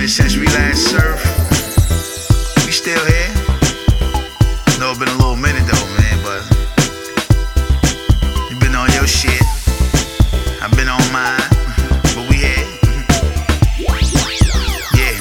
since we last surfed. We still here. Know it's been a little minute though, man, but you been on your shit. I've been on mine, but we here. Yeah.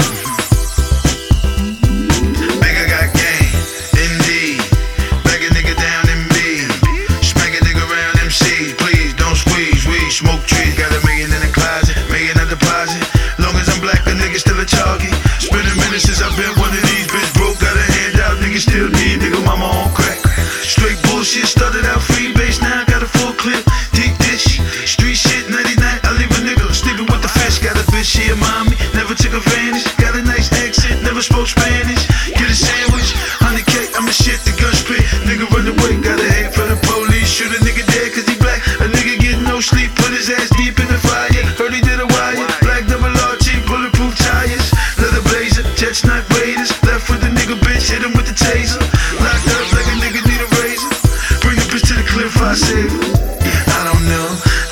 Nigga got game, indeed. Back a nigga down in me. Smack a nigga around MCs. Please don't squeeze. We smoke trees. Got $1 million in the closet, million a deposit. Long as I'm black, a nigga still a target. Spent a minute since I've been one of these. Bitch broke, got a handout. Nigga still need. Nigga mama on crack. Straight bullshit. Started out free base, now I got a full clip. Deep dish. Street shit, 99. I leave a nigga sleeping with the fish. Got a bitch, she a mommy. Never took advantage. Got a nice accent, never spoke Spanish. Get a sandwich. 100K, I'm a shit, the gun spit. Nigga run away, got a hate for the police. Shoot a nigga dead cause he black. A nigga get no sleep, put his ass deep in the fire. Heard he did a wire. Black double RT, bulletproof tires. Leather blazer, jet snipe raiders. Left with the nigga bitch, hit him with the taser. Locked up like a nigga need a razor. Bring a bitch to the cliff, I save her. I don't know.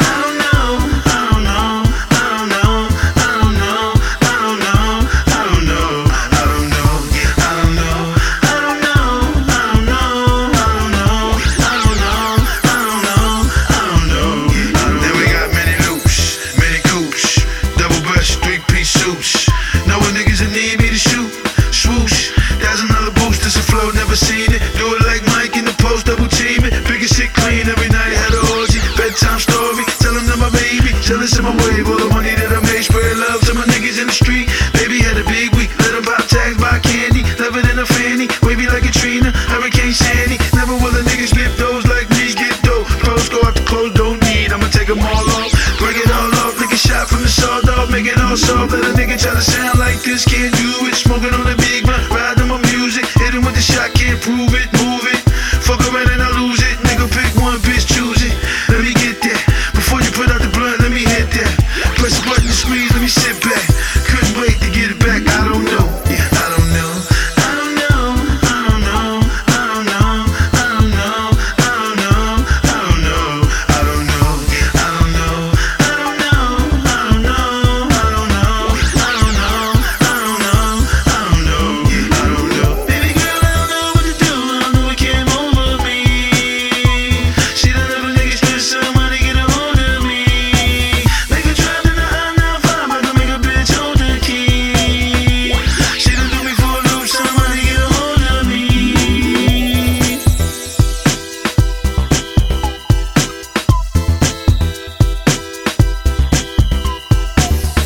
Never seen it, do it like Mike in the post, double team it. Bigger shit clean every night, had a orgy. Bedtime story, tellin' them my baby. Jealous in my wave, all the money that I made. Spread love to my niggas in the street. Baby had a big week, let her pop tags, buy candy. Love it in a fanny, wavy like Katrina, Hurricane Sandy. Never will a nigga skip those like me, get dope. Pros go out the clothes, don't need, I'ma take them all off. Break it all off, lick a shot from the saw dog. Make it all soft, let a nigga try to sound like this. Can't do it, smoking on the big blunt, ride on my music. Hit him with the shot, can't prove it.